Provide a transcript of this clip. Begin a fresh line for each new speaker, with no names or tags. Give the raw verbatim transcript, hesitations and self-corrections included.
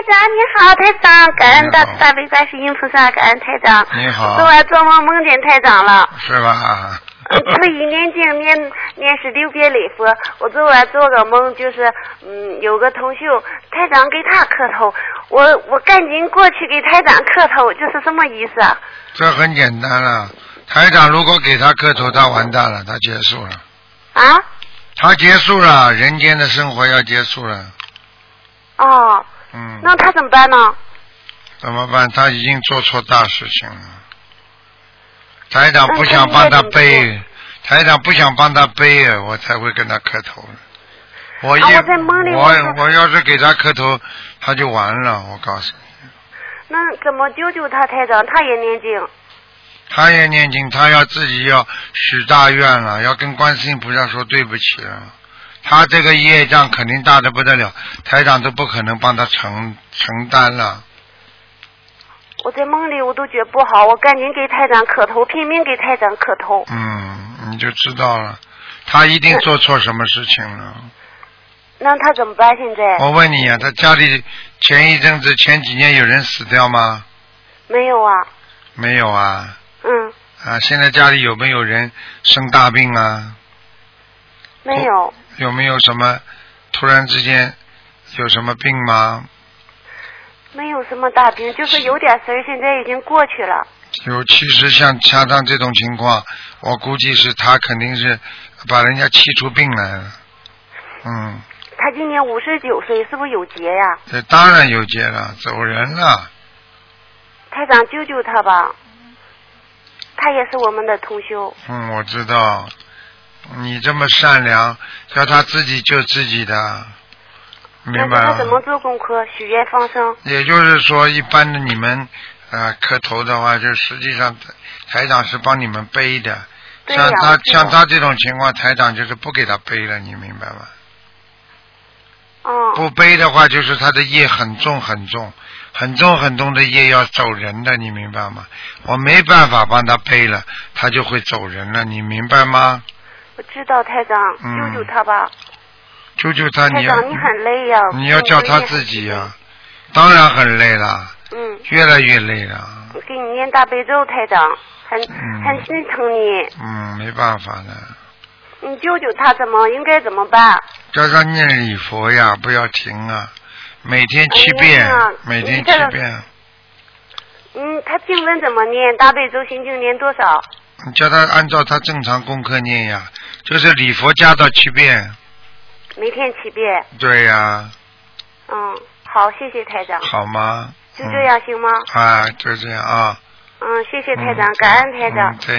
长你好，台长，感恩大大悲观世音菩萨，感恩台长。
你好。
昨晚做梦梦见台长了。
是吧？
可以念经念念十六遍礼佛。我昨晚做个梦，就是嗯，有个同学台长给他磕头，我我赶紧过去给台长磕头，这是什么意思啊？
这很简单了，台长如果给他磕头，他完蛋了，他结束了。
啊？
他结束了，人间的生活要结束了。
哦。
嗯。
那他怎么办呢？
怎么办？他已经做错大事情了。台长不想帮他背，台长不想帮他背，我才会跟他磕头。我一、
啊、我
我我要是给他磕头，他就完了，我告诉你。
那怎么救救他？台长，他也念经。
他也念经，他要自己要许大愿了，要跟观世音菩萨说对不起了。他这个业障肯定大得不得了，台长都不可能帮他承承担了。
我在梦里我都觉得不好，我赶紧给台长磕头，拼命给台长磕头。
嗯，你就知道了，他一定做错什么事情了。
那他怎么办现在？
我问你啊，他家里前一阵子前几年有人死掉吗？
没有啊。
没有啊。
嗯。
啊，现在家里有没有人生大病啊？
没有。
有没有什么突然之间有什么病吗？
没有什么大病，就是有点事儿，现在已经过去了。
有，其实像像他这种情况，我估计是他肯定是把人家气出病来了。嗯。
他今年五十九岁，是不是有劫呀？
这当然有劫了，走人了。
台长救救他吧，他也是我们的同修。
嗯，我知道，你这么善良，叫他自己救自己的。明白了。
那他怎么做功课？许愿放生。
也就是说，一般的你们呃磕头的话，就实际上台长是帮你们背的。
对呀。
像他像他这种情况，台长就是不给他背了，你明白吗？
哦。
不背的话，就是他的业很重很重，很重很重的业要走人的，你明白吗？我没办法帮他背了，他就会走人了，你明白吗？
我知道，台长，
嗯、
救救他吧。
救救他，你
要你很累呀、啊。
你要叫他自己呀、啊，当然很累了。
嗯。
越来越累了。
我给你念大悲咒，台长，很、
嗯、
很心疼你。
嗯，没办法的。
你救救他，怎么应该怎么办？
叫他念礼佛呀，不要停啊，每天七遍，
哎、
每天七遍。
嗯，他经文怎么念？大悲咒心经念多少？
你叫他按照他正常功课念呀，就是礼佛加到七遍。
每天七遍。
对呀、啊。
嗯，好，谢谢台长。
好吗？
就这样、嗯、行吗？
啊，就这样啊。
嗯，谢谢台长，嗯、感恩台长。
嗯